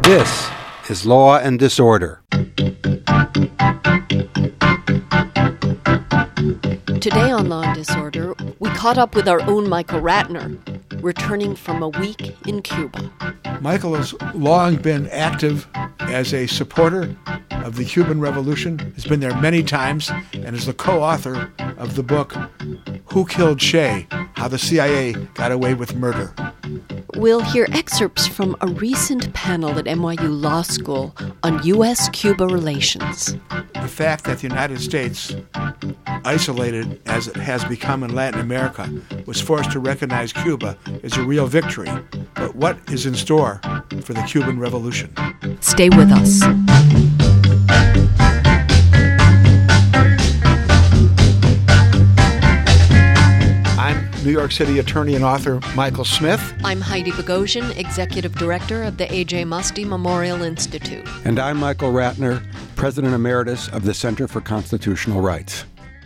This is Law and Disorder. Today on Law and Disorder, we caught up with our own Michael Ratner, returning from a week in Cuba. Michael has long been active as a supporter of the Cuban Revolution. He's been there many times and is the co-author of the book, Who Killed Che? How the CIA Got Away with Murder. We'll hear excerpts from a recent panel at NYU Law School on U.S.-Cuba relations. The fact that the United States, isolated as it has become in Latin America, was forced to recognize Cuba is a real victory. But what is in store for the Cuban Revolution? Stay with us. I'm New York City attorney and author Michael Smith. I'm Heidi Bogosian, Executive Director of the A.J. Muste Memorial Institute. And I'm Michael Ratner, President Emeritus of the Center for Constitutional Rights.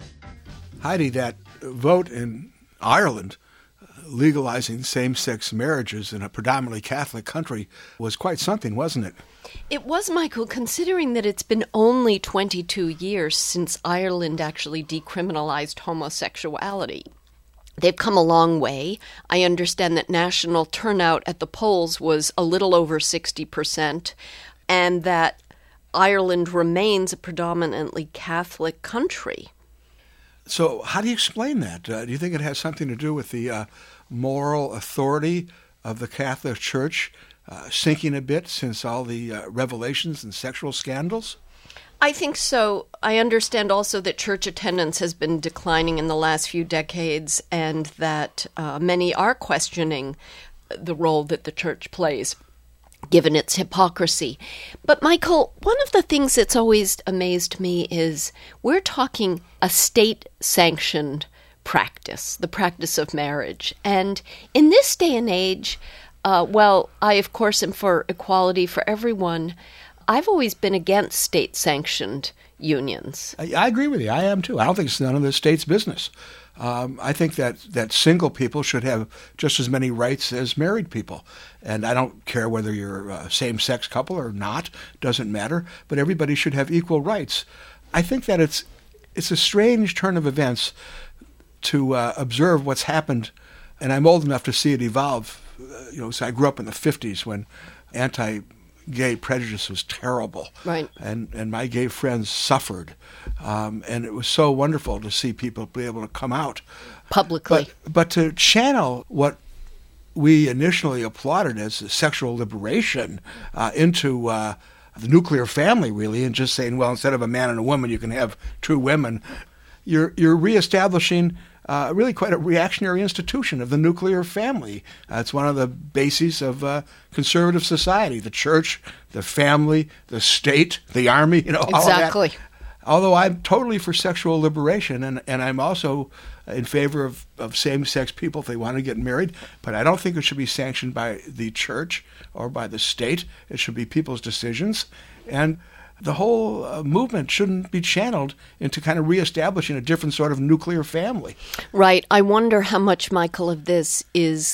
Heidi, that vote in Ireland legalizing same-sex marriages in a predominantly Catholic country was quite something, wasn't it? It was, Michael, considering that it's been only 22 years since Ireland actually decriminalized homosexuality. They've come a long way. I understand that national turnout at the polls was a little over 60%, and that Ireland remains a predominantly Catholic country. So how do you explain that? Do you think it has something to do with the moral authority of the Catholic Church sinking a bit since all the revelations and sexual scandals? I think so. I understand also that church attendance has been declining in the last few decades, and that many are questioning the role that the church plays, given its hypocrisy. But, Michael, one of the things that's always amazed me is we're talking a state-sanctioned practice, the practice of marriage. And in this day and age, I, of course, am for equality for everyone. I've always been against state-sanctioned unions. I agree with you. I am, too. I don't think it's none of the state's business. I think that single people should have just as many rights as married people. And I don't care whether you're a same-sex couple or not. Doesn't matter. But everybody should have equal rights. I think that it's a strange turn of events to observe what's happened. And I'm old enough to see it evolve. So I grew up in the 50s when anti-gay prejudice was terrible. Right. And my gay friends suffered. And it was so wonderful to see people be able to come out publicly. But to channel what we initially applauded as sexual liberation into the nuclear family, really, and just saying, well, instead of a man and a woman, you can have two women, you're reestablishing really quite a reactionary institution of the nuclear family. It's one of the bases of conservative society: the church, the family, the state, the army. Exactly. All of that. Although I'm totally for sexual liberation, and I'm also in favor of same-sex people if they want to get married, but I don't think it should be sanctioned by the church or by the state. It should be people's decisions. And the whole movement shouldn't be channeled into kind of reestablishing a different sort of nuclear family. Right. I wonder how much, Michael, of this is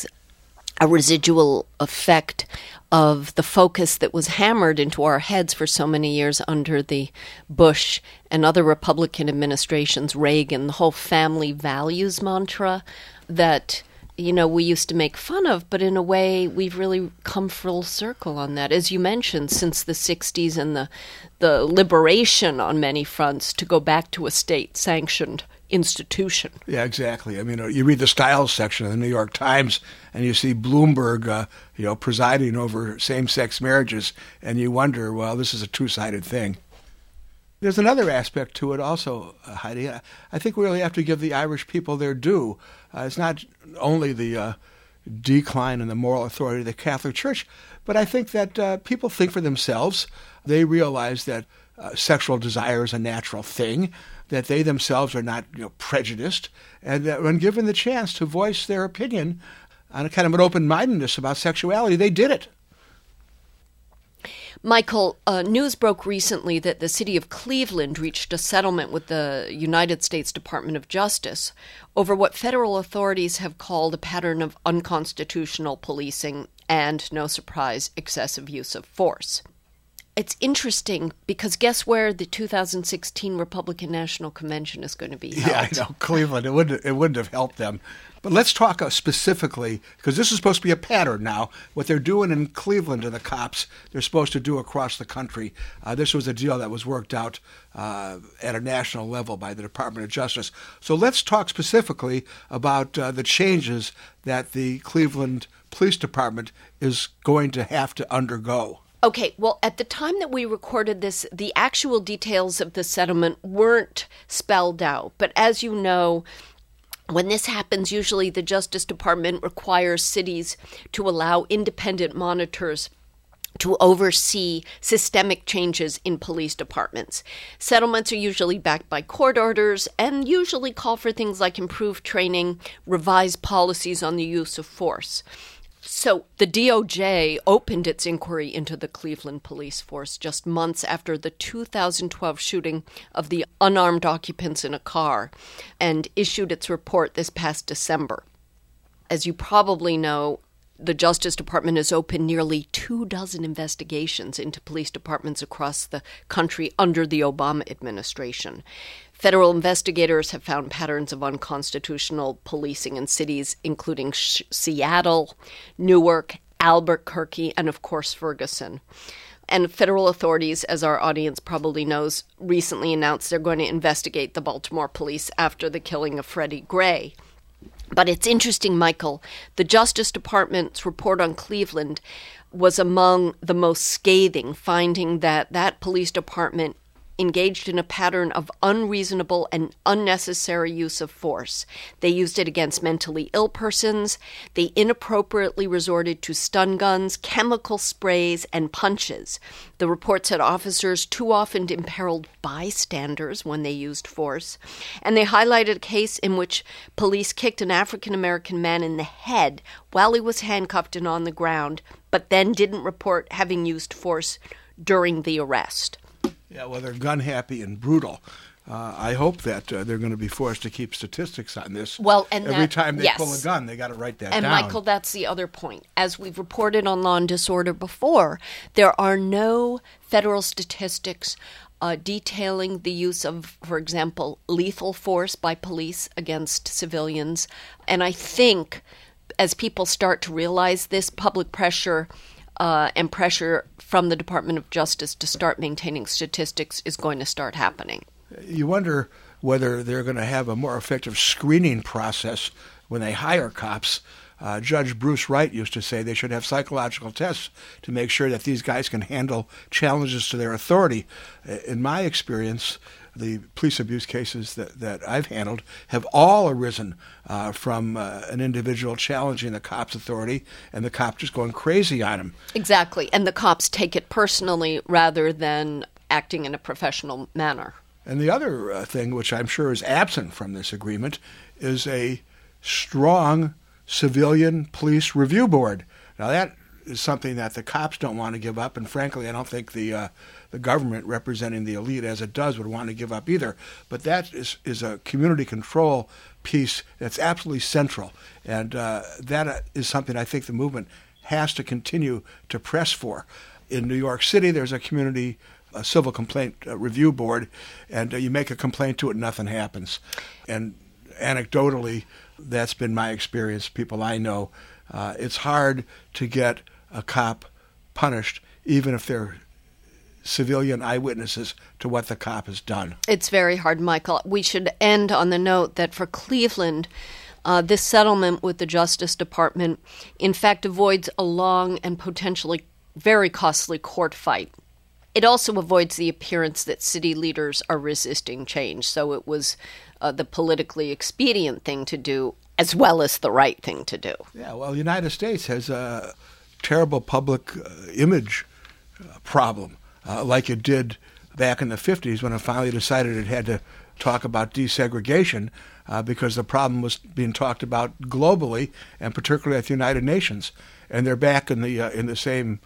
a residual effect of the focus that was hammered into our heads for so many years under the Bush and other Republican administrations, Reagan, the whole family values mantra that, we used to make fun of, but in a way we've really come full circle on that. As you mentioned, since the 60s and the liberation on many fronts to go back to a state-sanctioned institution. Yeah, exactly. I mean, you read the Styles section of the New York Times, and you see Bloomberg, presiding over same-sex marriages, and you wonder, well, this is a two-sided thing. There's another aspect to it also, Heidi. I think we really have to give the Irish people their due. It's not only the decline in the moral authority of the Catholic Church, but I think that people think for themselves. They realize that sexual desire is a natural thing, that they themselves are not prejudiced, and that when given the chance to voice their opinion on a kind of an open-mindedness about sexuality, they did it. Michael, news broke recently that the city of Cleveland reached a settlement with the United States Department of Justice over what federal authorities have called a pattern of unconstitutional policing and, no surprise, excessive use of force. It's interesting because guess where the 2016 Republican National Convention is going to be held? Yeah, I know, Cleveland. It wouldn't have helped them. But let's talk specifically, because this is supposed to be a pattern now. What they're doing in Cleveland to the cops, they're supposed to do across the country. This was a deal that was worked out at a national level by the Department of Justice. So let's talk specifically about the changes that the Cleveland Police Department is going to have to undergo. Okay, well, at the time that we recorded this, the actual details of the settlement weren't spelled out. But as you know, when this happens, usually the Justice Department requires cities to allow independent monitors to oversee systemic changes in police departments. Settlements are usually backed by court orders and usually call for things like improved training, revised policies on the use of force. So the DOJ opened its inquiry into the Cleveland police force just months after the 2012 shooting of the unarmed occupants in a car and issued its report this past December. As you probably know, the Justice Department has opened nearly 24 investigations into police departments across the country under the Obama administration. Federal investigators have found patterns of unconstitutional policing in cities including Seattle, Newark, Albuquerque, and of course Ferguson. And federal authorities, as our audience probably knows, recently announced they're going to investigate the Baltimore police after the killing of Freddie Gray. But it's interesting, Michael, the Justice Department's report on Cleveland was among the most scathing, finding that police department engaged in a pattern of unreasonable and unnecessary use of force. They used it against mentally ill persons. They inappropriately resorted to stun guns, chemical sprays, and punches. The report said officers too often imperiled bystanders when they used force. And they highlighted a case in which police kicked an African-American man in the head while he was handcuffed and on the ground, but then didn't report having used force during the arrest. Yeah, well, they're gun-happy and brutal. I hope that they're going to be forced to keep statistics on this. Well, and every time they pull a gun, they got to write that down. And Michael, that's the other point. As we've reported on Law and Disorder before, there are no federal statistics detailing the use of, for example, lethal force by police against civilians. And I think as people start to realize this, public pressure and pressure from the Department of Justice to start maintaining statistics is going to start happening. You wonder whether they're going to have a more effective screening process when they hire cops. Judge Bruce Wright used to say they should have psychological tests to make sure that these guys can handle challenges to their authority. In my experience, the police abuse cases that I've handled have all arisen from an individual challenging the cop's authority and the cop just going crazy on him. Exactly. And the cops take it personally rather than acting in a professional manner. And the other thing, which I'm sure is absent from this agreement, is a strong civilian police review board. Now, that is something that the cops don't want to give up, and frankly, I don't think the government representing the elite as it does would want to give up either. But that is a community control piece that's absolutely central, and that is something I think the movement has to continue to press for. In New York City, there's a civil complaint review board, and you make a complaint to it, nothing happens. And anecdotally, that's been my experience, people I know. It's hard to get a cop punished, even if they're civilian eyewitnesses to what the cop has done. It's very hard, Michael. We should end on the note that for Cleveland, this settlement with the Justice Department, in fact, avoids a long and potentially very costly court fight. It also avoids the appearance that city leaders are resisting change. So it was the politically expedient thing to do, as well as the right thing to do. Yeah, well, the United States has a terrible public image problem, like it did back in the 50s when it finally decided it had to talk about desegregation because the problem was being talked about globally and particularly at the United Nations. And they're back in the same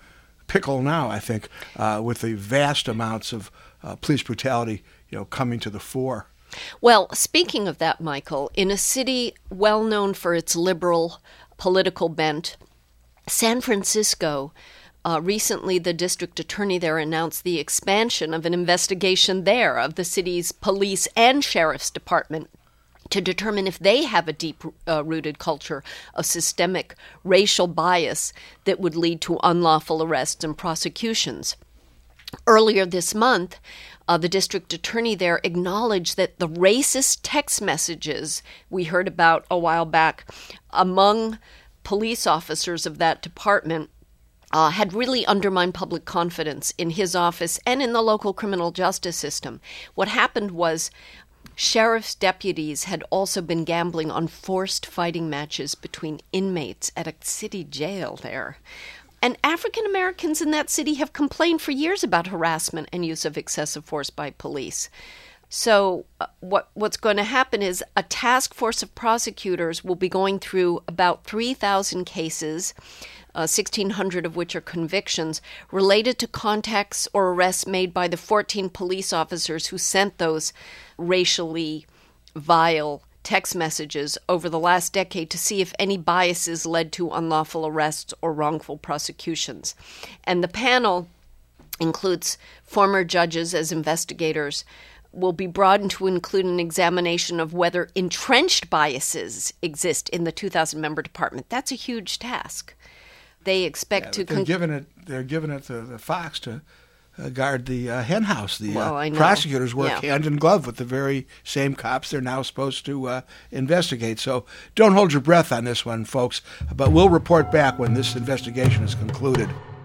pickle now, I think, with the vast amounts of police brutality, coming to the fore. Well, speaking of that, Michael, in a city well known for its liberal political bent, San Francisco, recently the district attorney there announced the expansion of an investigation there of the city's police and sheriff's department to determine if they have a deep-rooted culture of systemic racial bias that would lead to unlawful arrests and prosecutions. Earlier this month, the district attorney there acknowledged that the racist text messages we heard about a while back among police officers of that department had really undermined public confidence in his office and in the local criminal justice system. What happened was sheriff's deputies had also been gambling on forced fighting matches between inmates at a city jail there. And African Americans in that city have complained for years about harassment and use of excessive force by police. So what's going to happen is a task force of prosecutors will be going through about 3,000 cases, 1,600 of which are convictions, related to contacts or arrests made by the 14 police officers who sent those racially vile text messages over the last decade to see if any biases led to unlawful arrests or wrongful prosecutions. And the panel includes former judges as investigators, will be broadened to include an examination of whether entrenched biases exist in the 2,000-member department. That's a huge task. They expect to... They're giving it to the Fox to guard the hen house. The prosecutors work hand in glove with the very same cops they're now supposed to investigate. So don't hold your breath on this one, folks. But we'll report back when this investigation is concluded.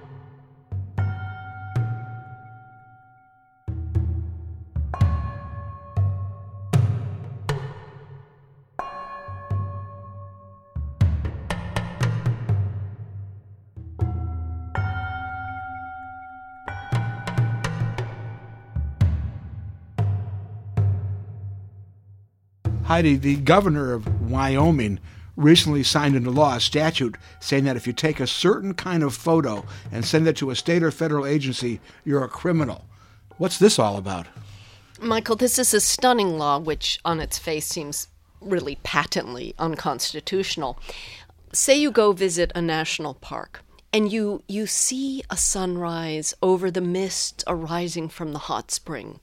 Heidi, the governor of Wyoming recently signed into law a statute saying that if you take a certain kind of photo and send it to a state or federal agency, you're a criminal. What's this all about? Michael, this is a stunning law which on its face seems really patently unconstitutional. Say you go visit a national park and you see a sunrise over the mist arising from the hot spring,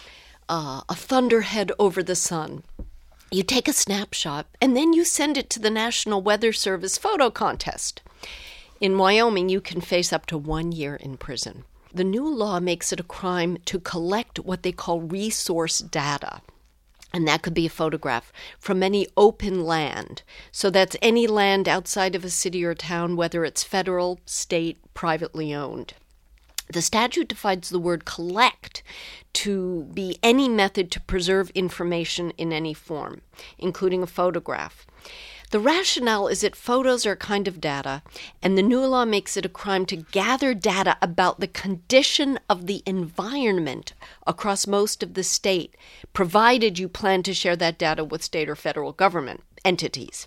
a thunderhead over the sun. You take a snapshot, and then you send it to the National Weather Service photo contest. In Wyoming, you can face up to 1 year in prison. The new law makes it a crime to collect what they call resource data, and that could be a photograph from any open land. So that's any land outside of a city or town, whether it's federal, state, privately owned. The statute defines the word collect to be any method to preserve information in any form, including a photograph. The rationale is that photos are a kind of data, and the new law makes it a crime to gather data about the condition of the environment across most of the state, provided you plan to share that data with state or federal government entities.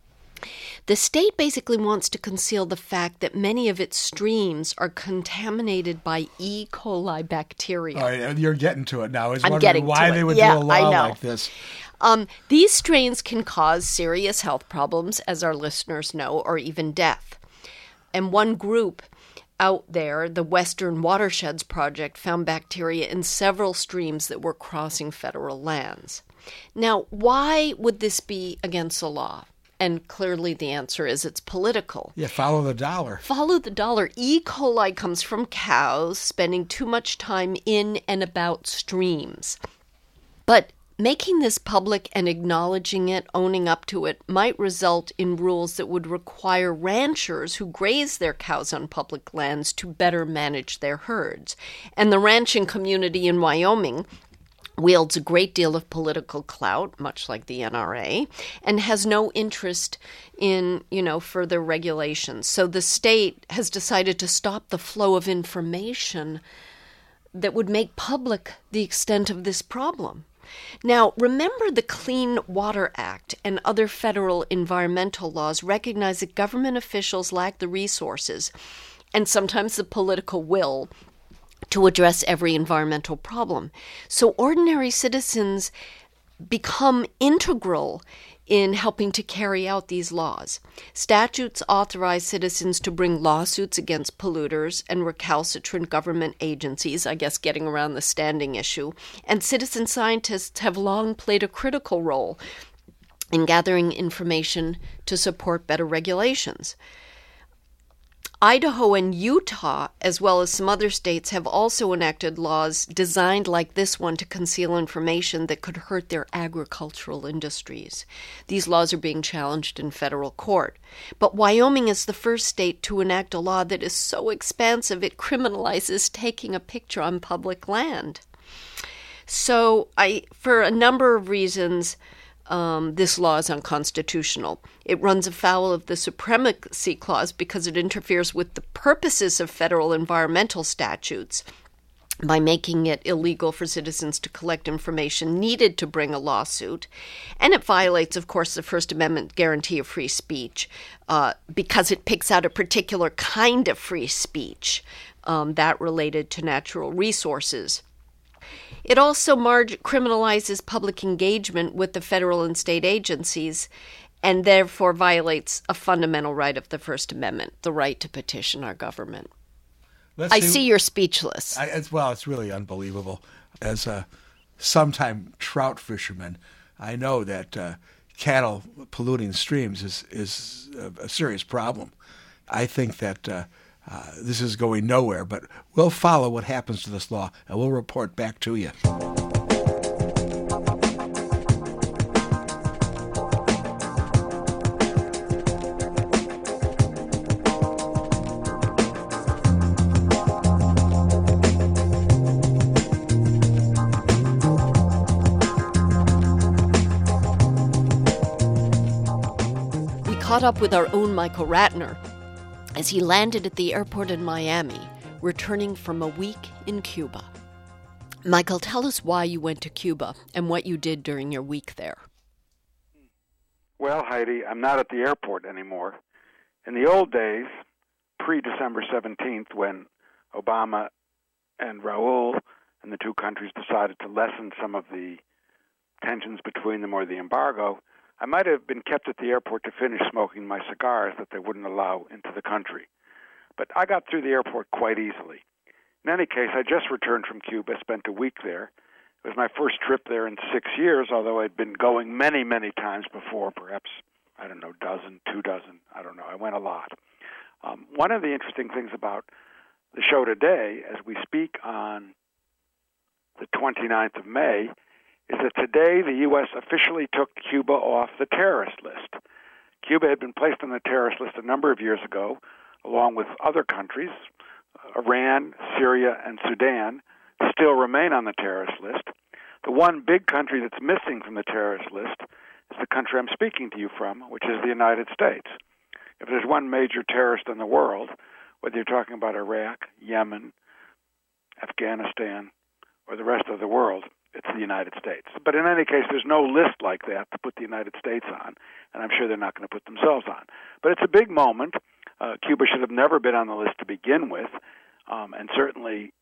The state basically wants to conceal the fact that many of its streams are contaminated by E. coli bacteria. All right, you're getting to it now. I was I'm wondering why they would do a law like this. These strains can cause serious health problems, as our listeners know, or even death. And one group out there, the Western Watersheds Project, found bacteria in several streams that were crossing federal lands. Now, why would this be against the law? And clearly the answer is it's political. Yeah, follow the dollar. Follow the dollar. E. coli comes from cows spending too much time in and about streams. But making this public and acknowledging it, owning up to it, might result in rules that would require ranchers who graze their cows on public lands to better manage their herds. And the ranching community in Wyoming wields a great deal of political clout, much like the NRA, and has no interest in, further regulations. So the state has decided to stop the flow of information that would make public the extent of this problem. Now, remember the Clean Water Act and other federal environmental laws recognize that government officials lack the resources and sometimes the political will to address every environmental problem. So ordinary citizens become integral in helping to carry out these laws. Statutes authorize citizens to bring lawsuits against polluters and recalcitrant government agencies, I guess getting around the standing issue, and citizen scientists have long played a critical role in gathering information to support better regulations. Idaho and Utah, as well as some other states, have also enacted laws designed like this one to conceal information that could hurt their agricultural industries. These laws are being challenged in federal court. But Wyoming is the first state to enact a law that is so expansive it criminalizes taking a picture on public land. So for a number of reasons, this law is unconstitutional. It runs afoul of the Supremacy Clause because it interferes with the purposes of federal environmental statutes by making it illegal for citizens to collect information needed to bring a lawsuit. And it violates, of course, the First Amendment guarantee of free speech because it picks out a particular kind of free speech that related to natural resources. It also criminalizes public engagement with the federal and state agencies and therefore violates a fundamental right of the First Amendment, the right to petition our government. I see you're speechless. It's really unbelievable. As a sometime trout fisherman, I know that cattle polluting streams is a serious problem. I think that this is going nowhere, but we'll follow what happens to this law, and we'll report back to you. We caught up with our own Michael Ratner as he landed at the airport in Miami, returning from a week in Cuba. Michael, tell us why you went to Cuba and what you did during your week there. Well, Heidi, I'm not at the airport anymore. In the old days, pre-December 17th, when Obama and Raul and the two countries decided to lessen some of the tensions between them or the embargo, I might have been kept at the airport to finish smoking my cigars that they wouldn't allow into the country. But I got through the airport quite easily. In any case, I just returned from Cuba, spent a week there. It was my first trip there in 6 years, although I'd been going many, many times before, perhaps, dozen, 2 dozen, I went a lot. One of the interesting things about the show today, as we speak on the 29th of May, is that today the U.S. officially took Cuba off the terrorist list. Cuba had been placed on the terrorist list a number of years ago, along with other countries. Iran, Syria, and Sudan still remain on the terrorist list. The one big country that's missing from the terrorist list is the country I'm speaking to you from, which is the United States. If there's one major terrorist in the world, whether you're talking about Iraq, Yemen, Afghanistan, or the rest of the world, it's the United States. But in any case, there's no list like that to put the United States on, and I'm sure they're not going to put themselves on. But it's a big moment. Cuba should have never been on the list to begin with, and certainly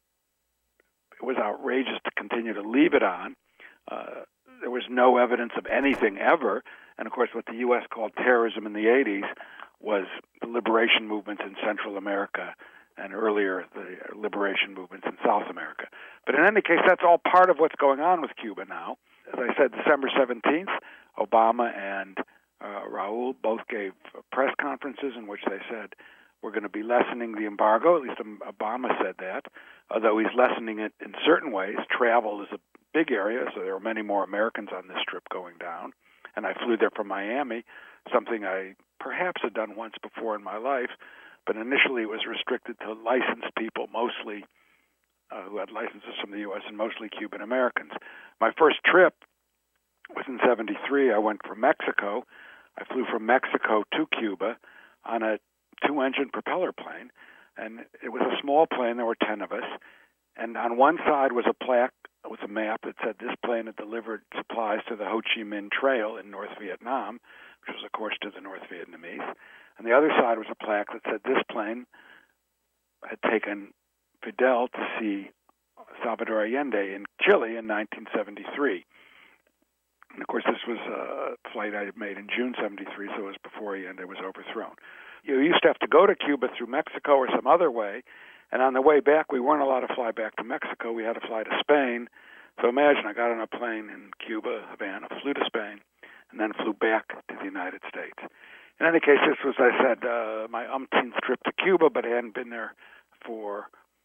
it was outrageous to continue to leave it on. There was no evidence of anything ever, and of course what the U.S. called terrorism in the 80s was the liberation movements in Central America and earlier the liberation movements in South America. But in any case, that's all part of what's going on with Cuba now. As I said, December 17th, Obama and Raul both gave press conferences in which they said, we're going to be lessening the embargo. At least Obama said that, although he's lessening it in certain ways. Travel is a big area, so there are many more Americans on this trip going down. And I flew there from Miami, something I perhaps had done once before in my life, but initially it was restricted to licensed people, mostly who had licenses from the U.S. and mostly Cuban Americans. My first trip was in '73. I went from Mexico. I flew from Mexico to Cuba on a 2-engine propeller plane, and it was a small plane. There were 10 of us, and on one side was a plaque with a map that said this plane had delivered supplies to the Ho Chi Minh Trail in North Vietnam, which was, of course, to the North Vietnamese. And the other side was a plaque that said this plane had taken Fidel to see Salvador Allende in Chile in 1973. And, of course, this was a flight I had made in June 73, so it was before Allende was overthrown. You used to have to go to Cuba through Mexico or some other way, and on the way back, we weren't allowed to fly back to Mexico. We had to fly to Spain. So imagine I got on a plane in Cuba, Havana, flew to Spain, and then flew back to the United States. In any case, this was, I said, my umpteenth trip to Cuba, but I hadn't been there for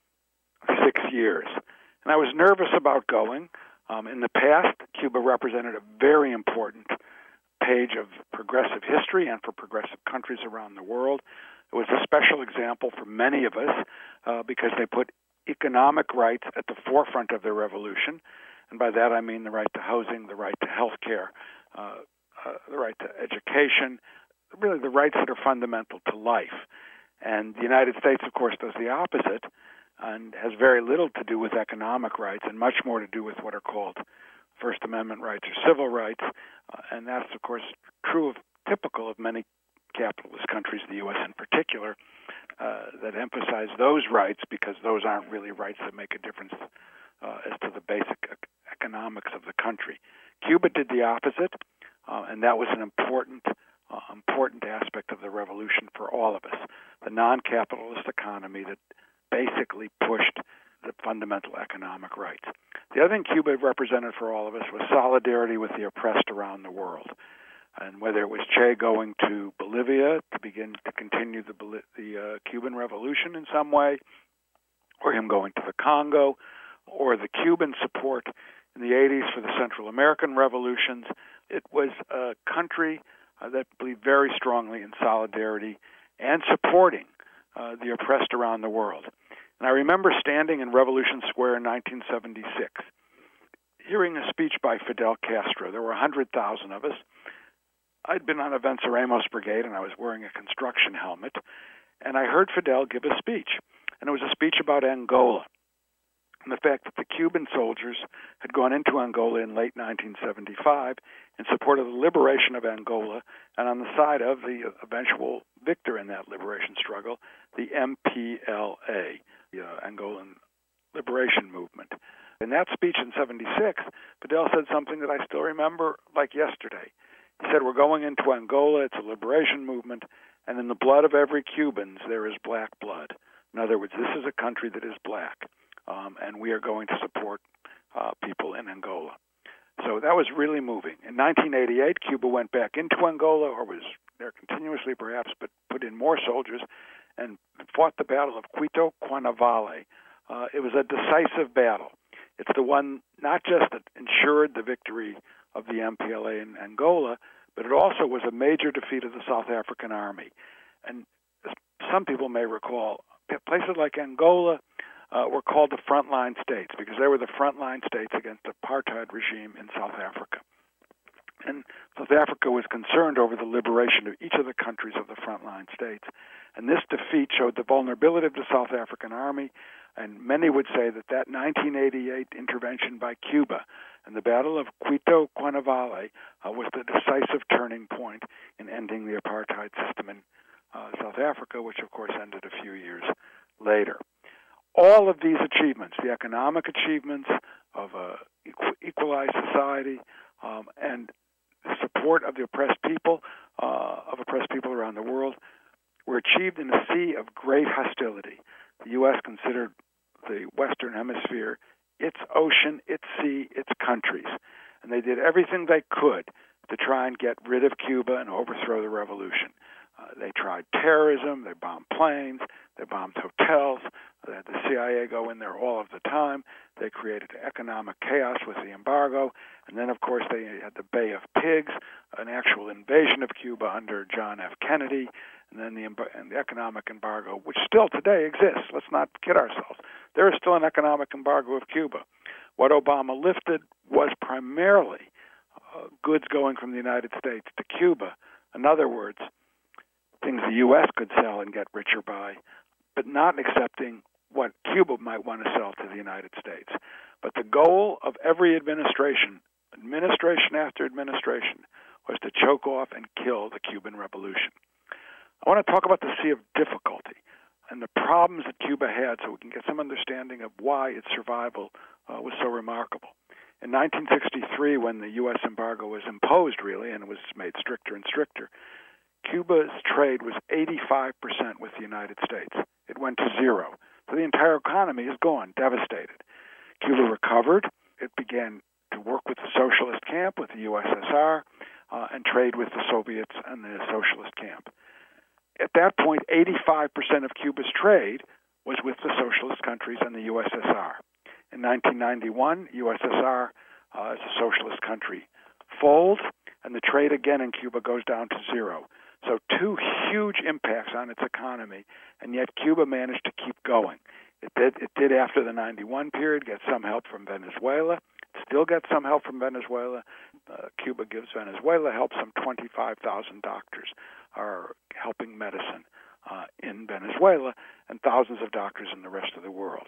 6 years. And I was nervous about going. In the past, Cuba represented a very important page of progressive history and for progressive countries around the world. It was a special example for many of us because they put economic rights at the forefront of their revolution. And by that I mean the right to housing, the right to health care, the right to education, really the rights that are fundamental to life. And the United States, of course, does the opposite and has very little to do with economic rights and much more to do with what are called First Amendment rights or civil rights. And that's, of course, typical of many capitalist countries, the U.S. in particular, that emphasize those rights because those aren't really rights that make a difference as to the basic economics of the country. Cuba did the opposite, and that was an important aspect of the revolution for all of us, the non-capitalist economy that basically pushed the fundamental economic rights. The other thing Cuba represented for all of us was solidarity with the oppressed around the world. And whether it was Che going to Bolivia to continue the Cuban Revolution in some way, or him going to the Congo, or the Cuban support in the 80s for the Central American revolutions, it was a country that believed very strongly in solidarity and supporting the oppressed around the world. And I remember standing in Revolution Square in 1976, hearing a speech by Fidel Castro. There were 100,000 of us. I'd been on a Venceremos brigade, and I was wearing a construction helmet, and I heard Fidel give a speech. And it was a speech about Angola and the fact that the Cuban soldiers had gone into Angola in late 1975 in support of the liberation of Angola and on the side of the eventual victor in that liberation struggle, the MPLA, the Angolan Liberation Movement. In that speech in 76, Fidel said something that I still remember like yesterday. He said, we're going into Angola, it's a liberation movement, and in the blood of every Cuban there is black blood. In other words, this is a country that is black, and we are going to support people in Angola. So that was really moving. In 1988, Cuba went back into Angola, or was there continuously perhaps, but put in more soldiers, and fought the Battle of Quito Cuanavale. It was a decisive battle. It's the one not just that ensured the victory of the MPLA in Angola, but it also was a major defeat of the South African army. And some people may recall, places like Angola were called the frontline states because they were the frontline states against the apartheid regime in South Africa. And South Africa was concerned over the liberation of each of the countries of the frontline states. And this defeat showed the vulnerability of the South African army, and many would say that 1988 intervention by Cuba and the Battle of Quito Cuanavale was the decisive turning point in ending the apartheid system in South Africa, which of course ended a few years later. All of these achievements, the economic achievements of equalized society and the support of the oppressed people around the world, were achieved in a sea of great hostility. The U.S. considered the Western Hemisphere its ocean, its sea, its countries. And they did everything they could to try and get rid of Cuba and overthrow the revolution. They tried terrorism, they bombed planes, they bombed hotels, they had the CIA go in there all of the time, they created economic chaos with the embargo, and then of course they had the Bay of Pigs, an actual invasion of Cuba under John F. Kennedy, and then the economic embargo, which still today exists. Let's not kid ourselves. There is still an economic embargo of Cuba. What Obama lifted was primarily goods going from the United States to Cuba. In other words, things the U.S. could sell and get richer by, but not accepting what Cuba might want to sell to the United States. But the goal of every administration after administration, was to choke off and kill the Cuban Revolution. I want to talk about the Sea of Difficulty. and the problems that Cuba had, so we can get some understanding of why its survival was so remarkable. In 1963, when the U.S. embargo was imposed, really, and it was made stricter and stricter, Cuba's trade was 85% with the United States. It went to zero. So the entire economy is gone, devastated. Cuba recovered. It began to work with the socialist camp, with the USSR, and trade with the Soviets and the socialist camp. At that point, 85% of Cuba's trade was with the socialist countries and the USSR. In 1991, USSR, as a socialist country, folds, and the trade again in Cuba goes down to zero. So two huge impacts on its economy, and yet Cuba managed to keep going. It did after the 91 period get some help from Venezuela. It still gets some help from Venezuela. Cuba gives Venezuela help. Some 25,000 doctors are helping medicine in Venezuela, and thousands of doctors in the rest of the world.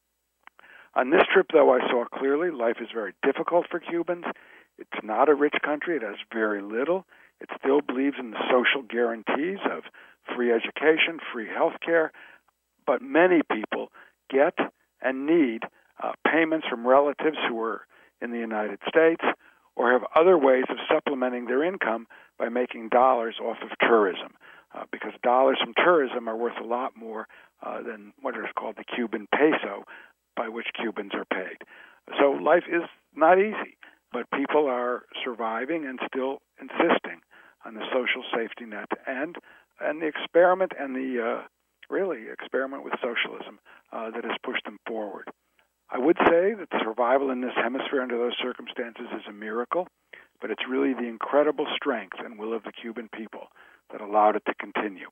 On this trip, though, I saw clearly life is very difficult for Cubans. It's not a rich country. It has very little. It still believes in the social guarantees of free education, free health care, but many people get and need payments from relatives who are in the United States or have other ways of supplementing their income by making dollars off of tourism, because dollars from tourism are worth a lot more than what is called the Cuban peso, by which Cubans are paid. So life is not easy, but people are surviving and still insisting on the social safety net and the experiment and the really experiment with socialism that has pushed them forward. I would say that survival in this hemisphere under those circumstances is a miracle, but it's really the incredible strength and will of the Cuban people that allowed it to continue.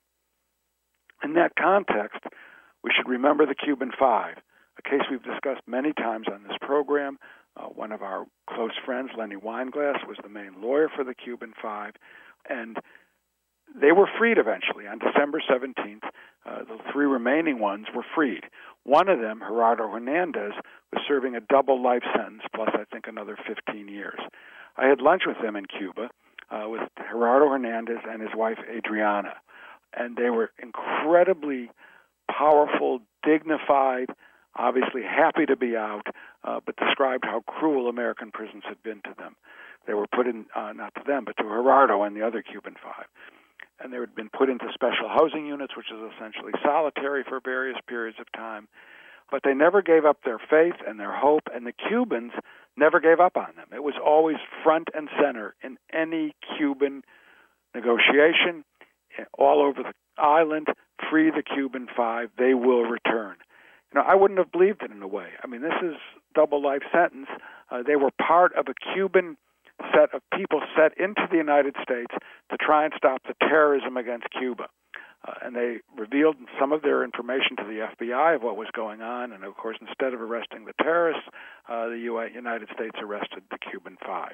In that context, we should remember the Cuban Five, a case we've discussed many times on this program. One of our close friends, Lenny Weinglass, was the main lawyer for the Cuban Five, and they were freed eventually. On December 17th, the three remaining ones were freed. One of them, Gerardo Hernandez, was serving a double life sentence, plus I think another 15 years. I had lunch with them in Cuba, with Gerardo Hernandez and his wife, Adriana, and they were incredibly powerful, dignified, obviously happy to be out, but described how cruel American prisons had been to them. They were put in, not to them, but to Gerardo and the other Cuban Five. And they had been put into special housing units, which is essentially solitary for various periods of time. But they never gave up their faith and their hope, and the Cubans never gave up on them. It was always front and center in any Cuban negotiation all over the island. Free the Cuban Five, they will return. I wouldn't have believed it in a way. I mean, this is double life sentence. They were part of a Cuban set of people set into the United States to try and stop the terrorism against Cuba. And they revealed some of their information to the FBI of what was going on. And, of course, instead of arresting the terrorists, the United States arrested the Cuban Five.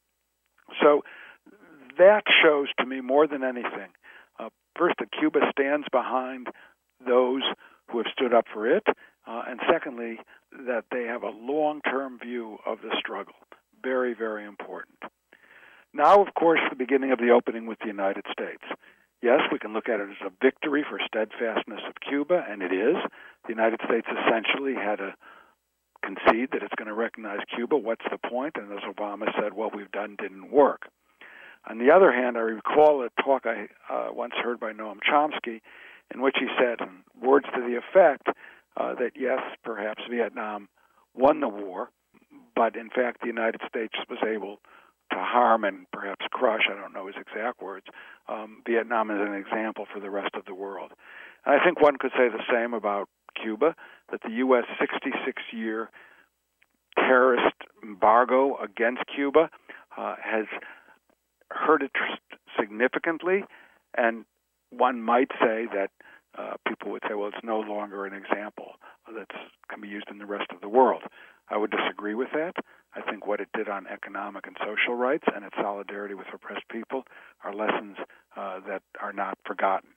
So that shows to me more than anything, first, that Cuba stands behind those who have stood up for it, and secondly, that they have a long-term view of the struggle. Very, very important. Now, of course, the beginning of the opening with the United States. Yes, we can look at it as a victory for steadfastness of Cuba, and it is. The United States essentially had to concede that it's going to recognize Cuba. What's the point? And as Obama said, what we've done didn't work. On the other hand, I recall a talk I once heard by Noam Chomsky in which he said, in words to the effect, that yes, perhaps Vietnam won the war, but in fact the United States was able to harm and perhaps crush, I don't know his exact words, Vietnam as an example for the rest of the world. And I think one could say the same about Cuba, that the U.S. 66-year terrorist embargo against Cuba has hurt it significantly, and one might say that people would say, well, it's no longer an example that can be used in the rest of the world. I would disagree with that. I think what it did on economic and social rights and its solidarity with oppressed people are lessons that are not forgotten.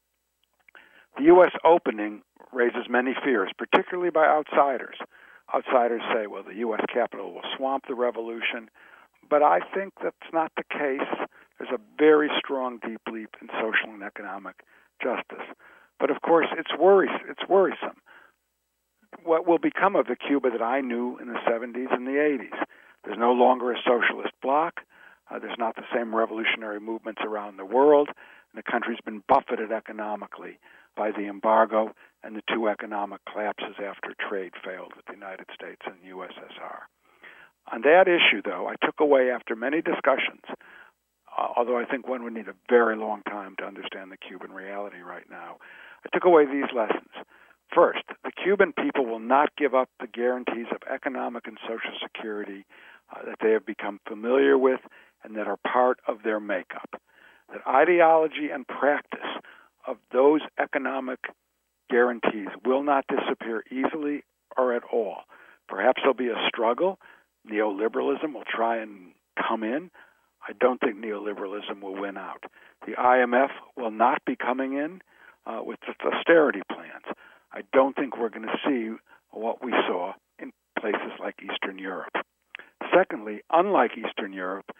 The U.S. opening raises many fears, particularly by outsiders. Outsiders say, well, the U.S. Capitol will swamp the revolution, but I think that's not the case. There's a very strong, deep leap in social and economic justice. But of course, it's worrisome. What will become of the Cuba that I knew in the 70s and the 80s? There's no longer a socialist bloc. There's not the same revolutionary movements around the world. And the country's been buffeted economically by the embargo and the two economic collapses after trade failed with the United States and the USSR. On that issue, though, I took away after many discussions, although I think one would need a very long time to understand the Cuban reality right now, I took away these lessons. First, the Cuban people will not give up the guarantees of economic and social security that they have become familiar with and that are part of their makeup. That ideology and practice of those economic guarantees will not disappear easily or at all. Perhaps there'll be a struggle. Neoliberalism will try and come in. I don't think neoliberalism will win out. The IMF will not be coming in with its austerity plans. I don't think we're going to see what we saw in places like Eastern Europe. Secondly, unlike Eastern Europe,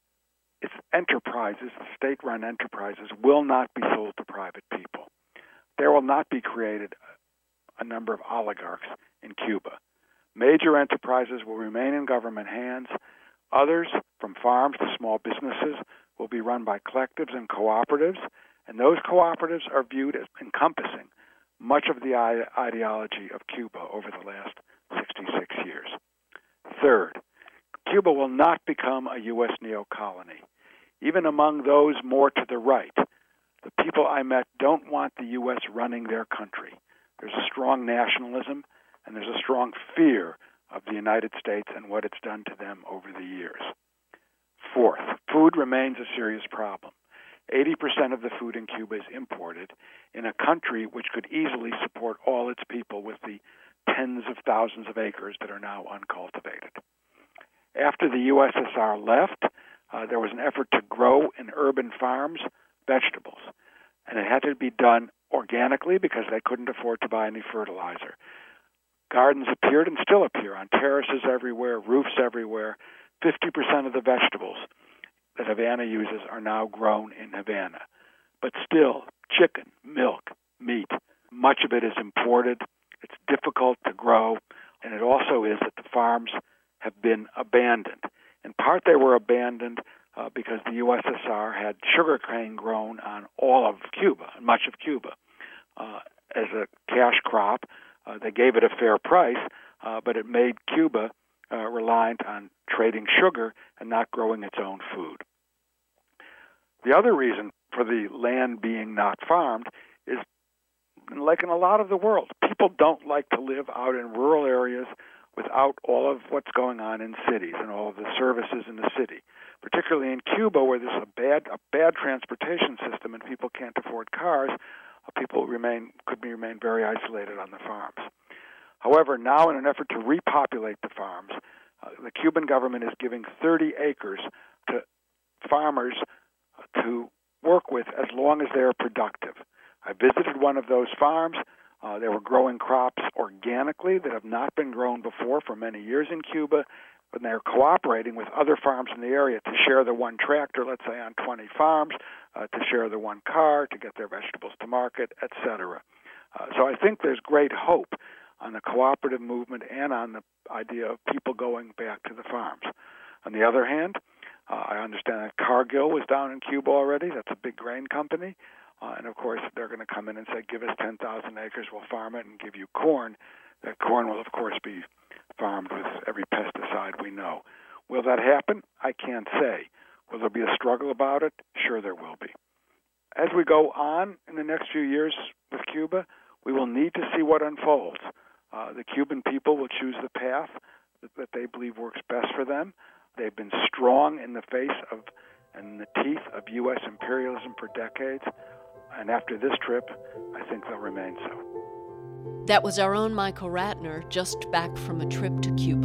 its enterprises, state-run enterprises, will not be sold to private people. There will not be created a number of oligarchs in Cuba. Major enterprises will remain in government hands. Others, from farms to small businesses, will be run by collectives and cooperatives, and those cooperatives are viewed as encompassing much of the ideology of Cuba over the last 66 years. Third, Cuba will not become a U.S. neo-colony. Even among those more to the right, the people I met don't want the U.S. running their country. There's a strong nationalism, and there's a strong fear of the United States and what it's done to them over the years. Fourth, food remains a serious problem. 80% of the food in Cuba is imported in a country which could easily support all its people with the tens of thousands of acres that are now uncultivated. After the USSR left, there was an effort to grow in urban farms vegetables, and it had to be done organically because they couldn't afford to buy any fertilizer. Gardens appeared and still appear on terraces everywhere, roofs everywhere. 50% of the vegetables that Havana uses are now grown in Havana. But still, chicken, milk, meat, much of it is imported. It's difficult to grow, and it also is that the farms have been abandoned. In part, they were abandoned because the USSR had sugarcane grown on all of Cuba, much of Cuba, as a cash crop. They gave it a fair price, but it made Cuba reliant on trading sugar and not growing its own food. The other reason for the land being not farmed is, like in a lot of the world, people don't like to live out in rural areas without all of what's going on in cities and all of the services in the city. Particularly in Cuba, where there's a bad transportation system and people can't afford cars, people could remain very isolated on the farms. However, now in an effort to repopulate the farms, the Cuban government is giving 30 acres to farmers to work with as long as they are productive. I visited one of those farms. They were growing crops organically that have not been grown before for many years in Cuba, but they're cooperating with other farms in the area to share the one tractor, let's say, on 20 farms, to share the one car, to get their vegetables to market, etc. So I think there's great hope on the cooperative movement and on the idea of people going back to the farms. On the other hand, I understand that Cargill was down in Cuba already. That's a big grain company. And, of course, they're going to come in and say, give us 10,000 acres, we'll farm it and give you corn. That corn will, of course, be farmed with every pesticide we know. Will that happen? I can't say. Will there be a struggle about it? Sure there will be. As we go on in the next few years with Cuba, we will need to see what unfolds. The Cuban people will choose the path that they believe works best for them. They've been strong in the face of and the teeth of U.S. imperialism for decades. And after this trip, I think they'll remain so. That was our own Michael Ratner, just back from a trip to Cuba.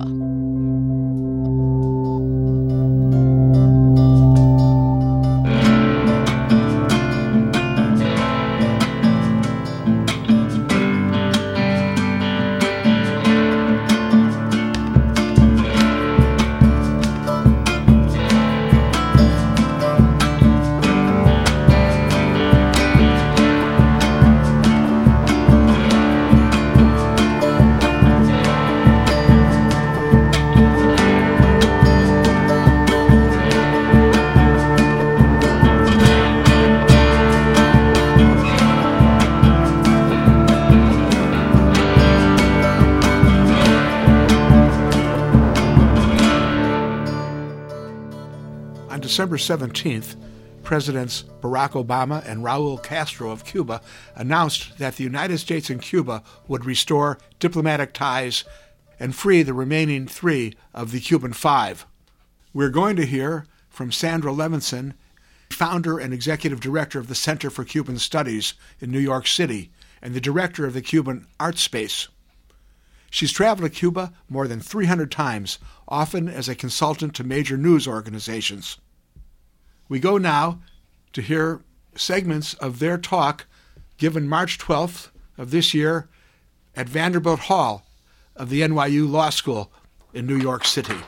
December 17th, Presidents Barack Obama and Raul Castro of Cuba announced that the United States and Cuba would restore diplomatic ties and free the remaining 3 of the Cuban 5. We're going to hear from Sandra Levinson, founder and executive director of the Center for Cuban Studies in New York City and the director of the Cuban Art Space. She's traveled to Cuba more than 300 times, often as a consultant to major news organizations. We go now to hear segments of their talk given March 12th of this year at Vanderbilt Hall of the NYU Law School in New York City.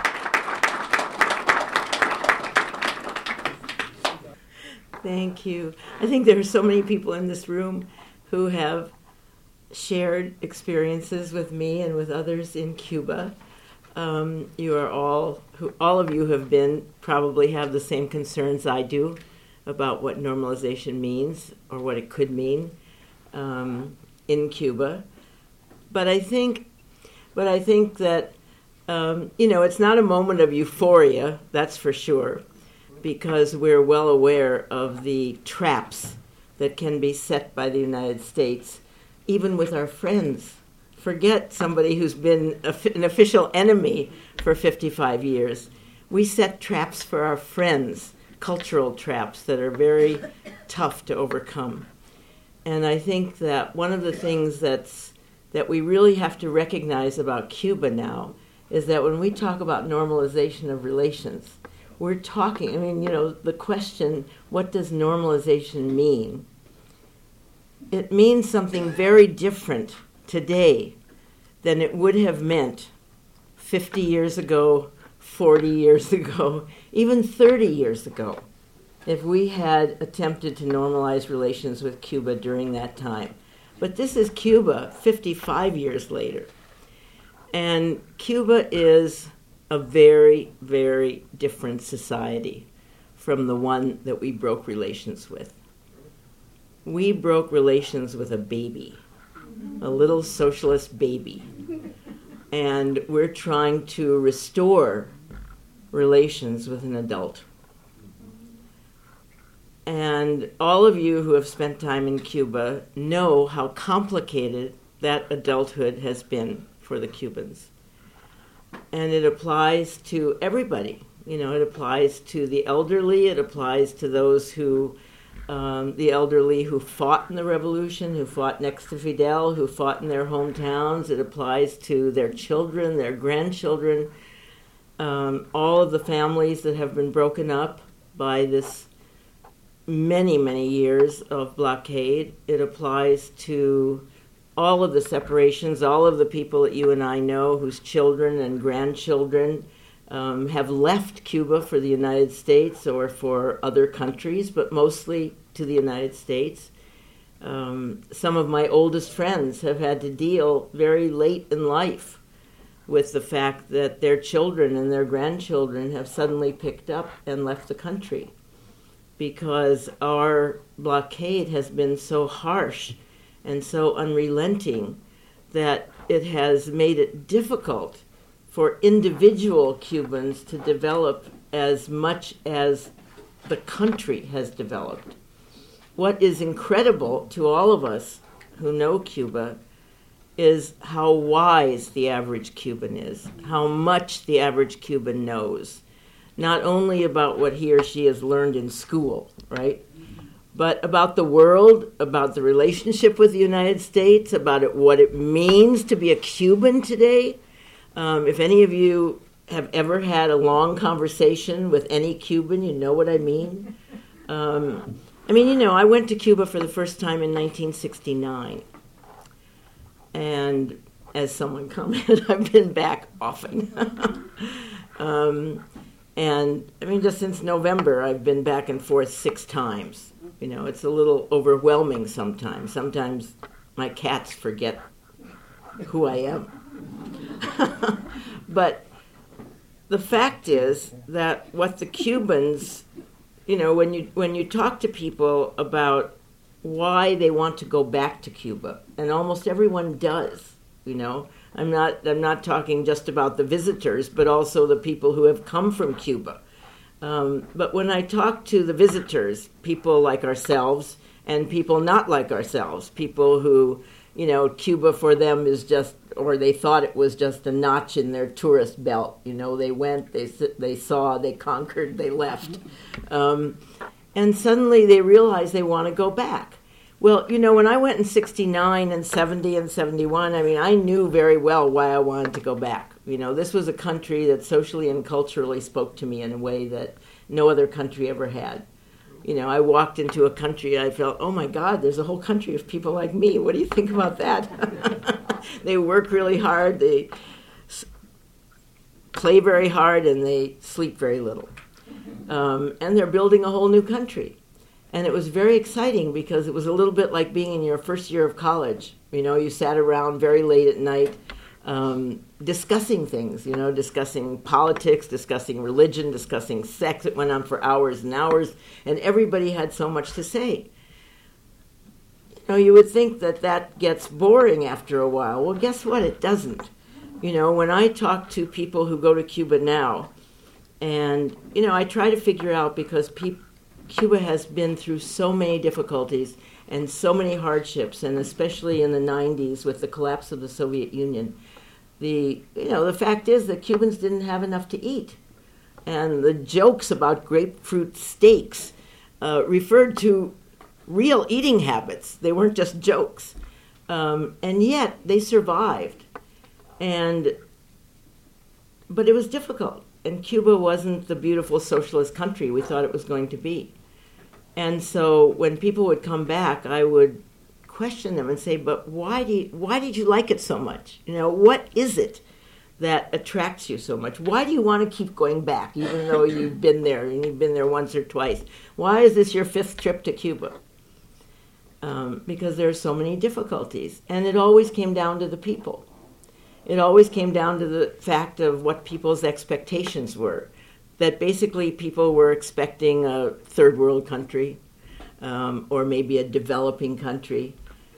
Thank you. I think there are so many people in this room who have shared experiences with me and with others in Cuba. You are all of you have been, probably have the same concerns I do about what normalization means or what it could mean in Cuba. But I think that, it's not a moment of euphoria, that's for sure, because we're well aware of the traps that can be set by the United States, even with our friends. Forget somebody who's been an official enemy for 55 years. We set traps for our friends, cultural traps that are very tough to overcome. And I think that one of the things that we really have to recognize about Cuba now is that when we talk about normalization of relations, we're talking, the question, what does normalization mean? It means something very different today than it would have meant 50 years ago, 40 years ago, even 30 years ago, if we had attempted to normalize relations with Cuba during that time. But this is Cuba 55 years later. And Cuba is a very, very different society from the one that we broke relations with. We broke relations with a baby, a little socialist baby. And we're trying to restore relations with an adult. And all of you who have spent time in Cuba know how complicated that adulthood has been for the Cubans. And it applies to everybody. It applies to the elderly, it applies to those who the elderly who fought in the revolution, who fought next to Fidel, who fought in their hometowns. It applies to their children, their grandchildren, all of the families that have been broken up by this many, many years of blockade. It applies to all of the separations, all of the people that you and I know whose children and grandchildren have left Cuba for the United States or for other countries, but mostly to the United States. Some of my oldest friends have had to deal very late in life with the fact that their children and their grandchildren have suddenly picked up and left the country because our blockade has been so harsh and so unrelenting that it has made it difficult for individual Cubans to develop as much as the country has developed. What is incredible to all of us who know Cuba is how wise the average Cuban is, how much the average Cuban knows, not only about what he or she has learned in school, right, but about the world, about the relationship with the United States, about what it means to be a Cuban today. If any of you have ever had a long conversation with any Cuban, you know what I mean. I went to Cuba for the first time in 1969. And as someone commented, I've been back often. Just since November, I've been back and forth 6 times. It's a little overwhelming sometimes. Sometimes my cats forget who I am. But the fact is that what the Cubans, when you talk to people about why they want to go back to Cuba, and almost everyone does, I'm not talking just about the visitors, but also the people who have come from Cuba. But when I talk to the visitors, people like ourselves and people not like ourselves, people who, Cuba for them is just, or they thought it was just a notch in their tourist belt. They went, they saw, they conquered, they left. And suddenly they realize they want to go back. Well, when I went in 69 and 70 and 71, I knew very well why I wanted to go back. This was a country that socially and culturally spoke to me in a way that no other country ever had. I walked into a country and I felt, oh my God, there's a whole country of people like me. What do you think about that? They work really hard, they play very hard, and they sleep very little. And they're building a whole new country. And it was very exciting because it was a little bit like being in your first year of college. You sat around very late at night discussing things, discussing politics, discussing religion, discussing sex. It went on for hours and hours, and everybody had so much to say. You would think that gets boring after a while. Well, guess what? It doesn't. When I talk to people who go to Cuba now, and, I try to figure out, because Cuba has been through so many difficulties and so many hardships, and especially in the 90s with the collapse of the Soviet Union, the fact is that Cubans didn't have enough to eat. And the jokes about grapefruit steaks referred to real eating habits. They weren't just jokes. And yet they survived. But it was difficult. And Cuba wasn't the beautiful socialist country we thought it was going to be. And so when people would come back, I would question them and say, but why did you like it so much? What is it that attracts you so much? Why do you want to keep going back, even though you've been there, and you've been there once or twice? Why is this your 5th trip to Cuba? Because there are so many difficulties. And it always came down to the people. It always came down to the fact of what people's expectations were. That basically people were expecting a third world country, or maybe a developing country.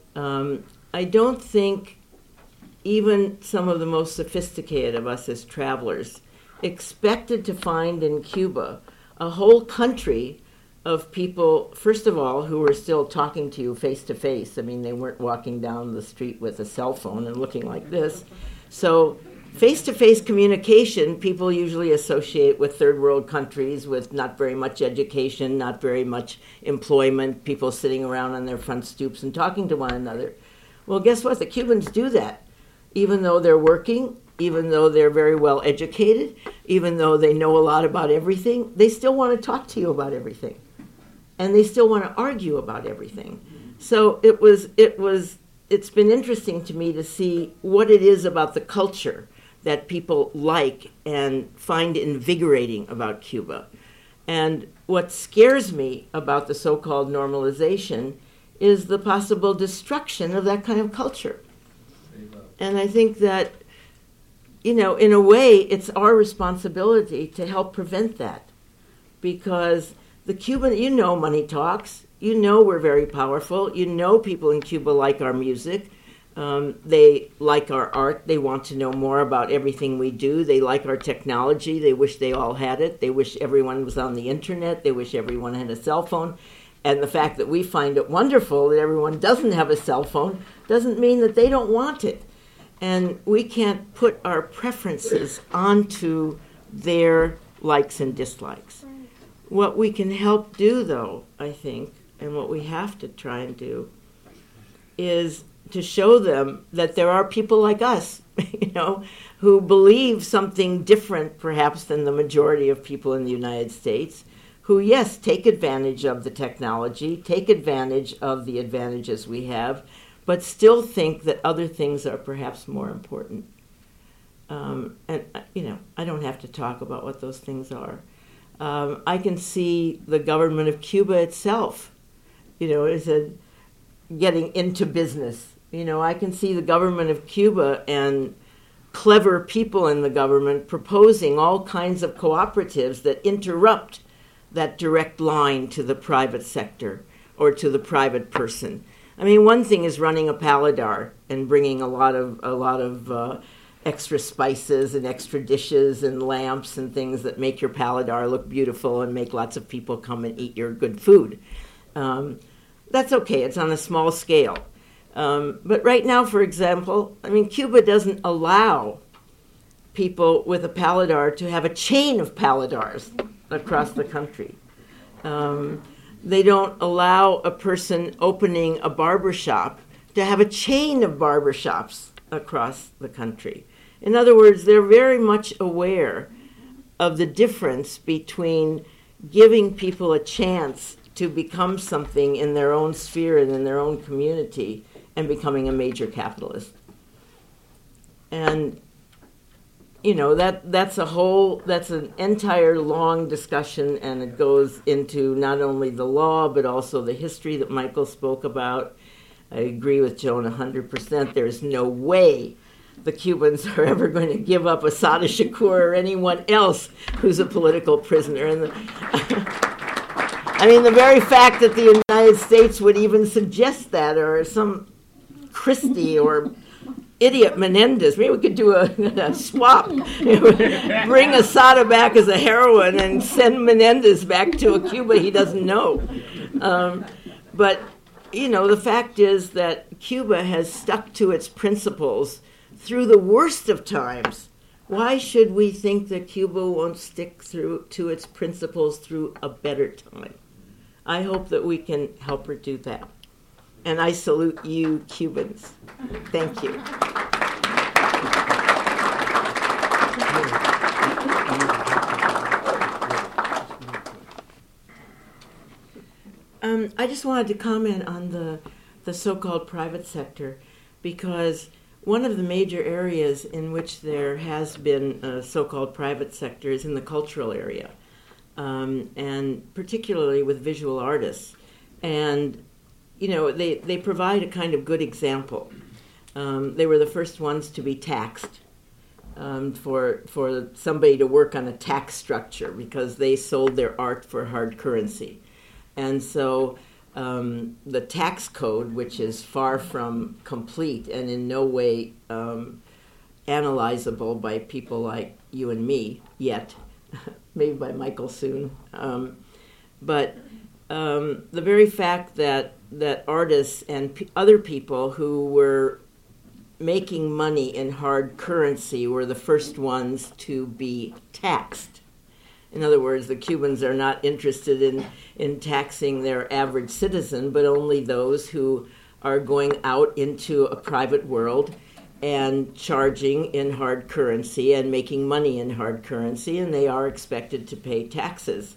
I don't think even some of the most sophisticated of us as travelers expected to find in Cuba a whole country of people, first of all, who were still talking to you face to face. They weren't walking down the street with a cell phone and looking like this. So face-to-face communication, people usually associate with third world countries with not very much education, not very much employment, people sitting around on their front stoops and talking to one another. Well, guess what? The Cubans do that. Even though they're working, even though they're very well educated, even though they know a lot about everything, they still want to talk to you about everything. And they still want to argue about everything. So it's been interesting to me to see what it is about the culture that people like and find invigorating about Cuba. And what scares me about the so-called normalization is the possible destruction of that kind of culture. And I think that, in a way, it's our responsibility to help prevent that. Because the Cuban, money talks. We're very powerful. People in Cuba like our music. They like our art. They want to know more about everything we do. They like our technology. They wish they all had it. They wish everyone was on the internet. They wish everyone had a cell phone. And the fact that we find it wonderful that everyone doesn't have a cell phone doesn't mean that they don't want it. And we can't put our preferences onto their likes and dislikes. What we can help do, though, I think, and what we have to try and do, is to show them that there are people like us, who believe something different, perhaps, than the majority of people in the United States, who, yes, take advantage of the technology, take advantage of the advantages we have, but still think that other things are perhaps more important. I don't have to talk about what those things are. I can see the government of Cuba itself, is getting into business. I can see the government of Cuba and clever people in the government proposing all kinds of cooperatives that interrupt that direct line to the private sector or to the private person. One thing is running a Paladar and bringing a lot of extra spices and extra dishes and lamps and things that make your paladar look beautiful and make lots of people come and eat your good food. That's okay. It's on a small scale. But right now, for example, I mean, Cuba doesn't allow people with a paladar to have a chain of paladars across the country. They don't allow a person opening a barber shop to have a chain of barbershops across the country. In other words, they're very much aware of the difference between giving people a chance to become something in their own sphere and in their own community and becoming a major capitalist. And, you know, that's an entire long discussion, and it goes into not only the law, but also the history that Michael spoke about. I agree with Joan 100%. There's no way the Cubans are ever going to give up Assata Shakur or anyone else who's a political prisoner. And I mean, the very fact that the United States would even suggest that, or some Christie or idiot Menendez, maybe we could do a swap. Bring Assata back as a heroine and send Menendez back to a Cuba he doesn't know. But, you know, the fact is that Cuba has stuck to its principles through the worst of times. Why should we think that Cuba won't stick to its principles through a better time? I hope that we can help her do that. And I salute you, Cubans. Thank you. I just wanted to comment on the so-called private sector, because one of the major areas in which there has been a so-called private sector is in the cultural area, and particularly with visual artists. And, you know, they provide a kind of good example. They were the first ones to be taxed, for somebody to work on a tax structure, because they sold their art for hard currency. And so the tax code, which is far from complete and in no way analyzable by people like you and me yet, maybe by Michael soon, but the very fact that artists and other people who were making money in hard currency were the first ones to be taxed. In other words, the Cubans are not interested in taxing their average citizen, but only those who are going out into a private world and charging in hard currency and making money in hard currency, and they are expected to pay taxes.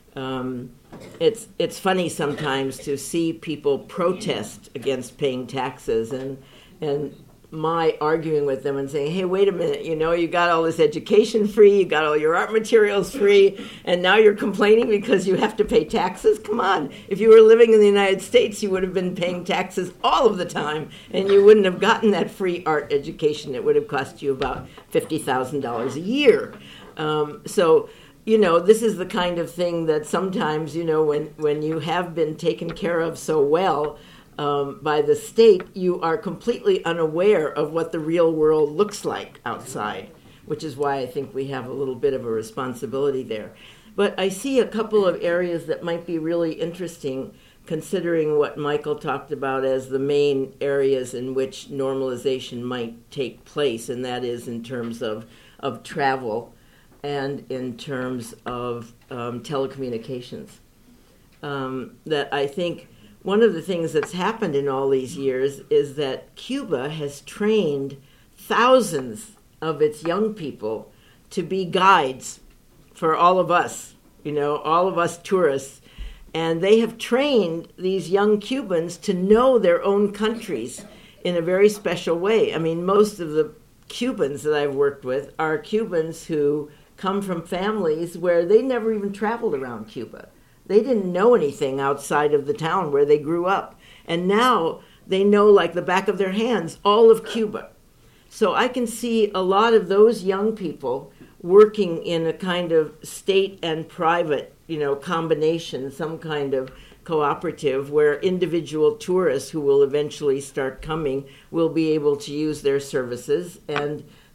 It's funny sometimes to see people protest against paying taxes, and my arguing with them and saying, hey, wait a minute, you know, you got all this education free, you got all your art materials free, and now you're complaining because you have to pay taxes? Come on. If you were living in the United States, you would have been paying taxes all of the time, and you wouldn't have gotten that free art education. It would have cost you about $50,000 a year. So, you know, this is the kind of thing that sometimes, you know, when you have been taken care of so well, by the state, you are completely unaware of what the real world looks like outside, which is why I think we have a little bit of a responsibility there. But I see a couple of areas that might be really interesting, considering what Michael talked about as the main areas in which normalization might take place, and that is in terms of travel and in terms of telecommunications. That I think one of the things that's happened in all these years is that Cuba has trained thousands of its young people to be guides for all of us, you know, all of us tourists. And they have trained these young Cubans to know their own countries in a very special way. I mean, most of the Cubans that I've worked with are Cubans who come from families where they never even traveled around Cuba. They didn't know anything outside of the town where they grew up. And now they know, like the back of their hands, all of Cuba. So I can see a lot of those young people working in a kind of state and private, you know, combination, some kind of cooperative where individual tourists who will eventually start coming will be able to use their services, and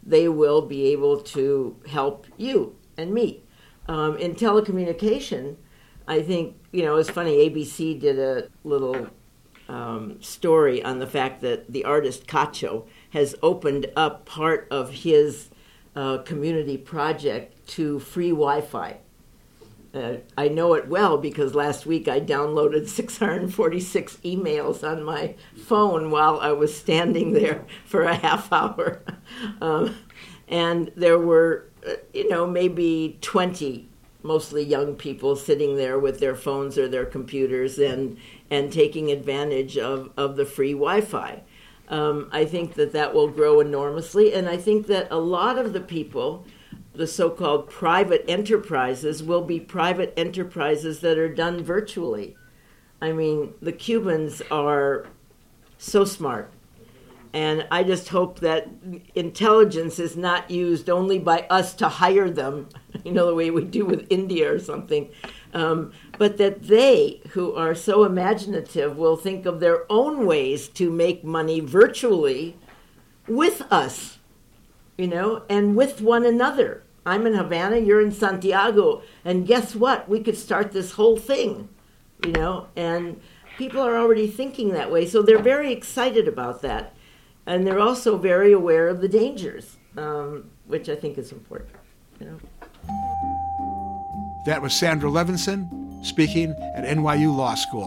they will be able to help you and me. In telecommunication, I think, it's funny, ABC did a little story on the fact that the artist Cacho has opened up part of his community project to free Wi-Fi. I know it well because last week I downloaded 646 emails on my phone while I was standing there for a half hour. And there were, maybe 20, mostly young people, sitting there with their phones or their computers and taking advantage of the free Wi-Fi. I think that will grow enormously, and I think that a lot of the people, the so-called private enterprises, will be private enterprises that are done virtually. I mean, the Cubans are so smart, and I just hope that intelligence is not used only by us to hire them, the way we do with India or something, but that they, who are so imaginative, will think of their own ways to make money virtually with us, and with one another. I'm in Havana, you're in Santiago, and guess what? We could start this whole thing, and people are already thinking that way, so they're very excited about that. And they're also very aware of the dangers, which I think is important, That was Sandra Levinson speaking at NYU Law School.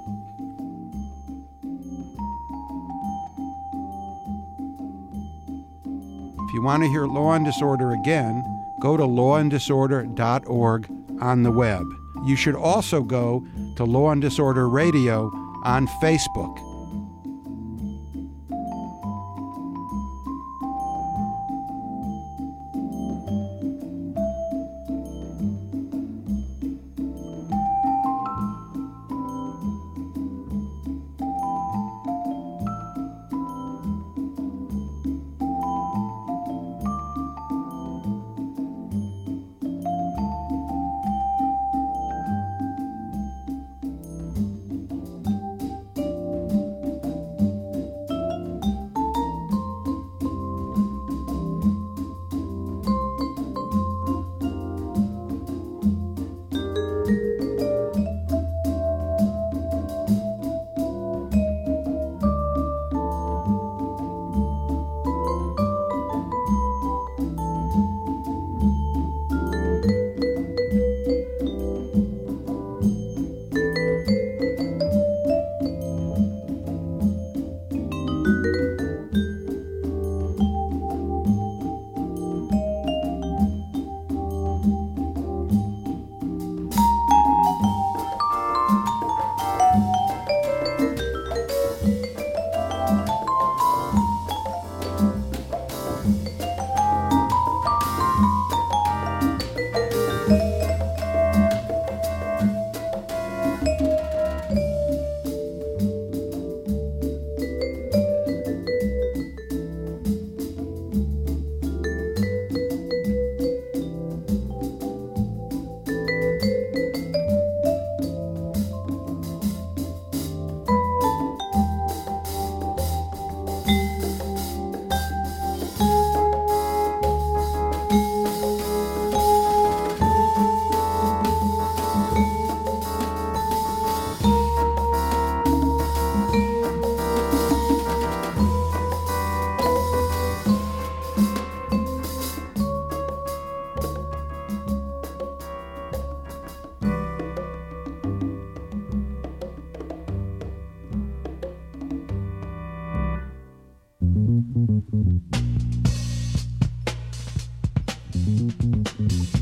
If you want to hear Law and Disorder again, go to lawanddisorder.org on the web. You should also go to Law and Disorder Radio on Facebook. Thank you.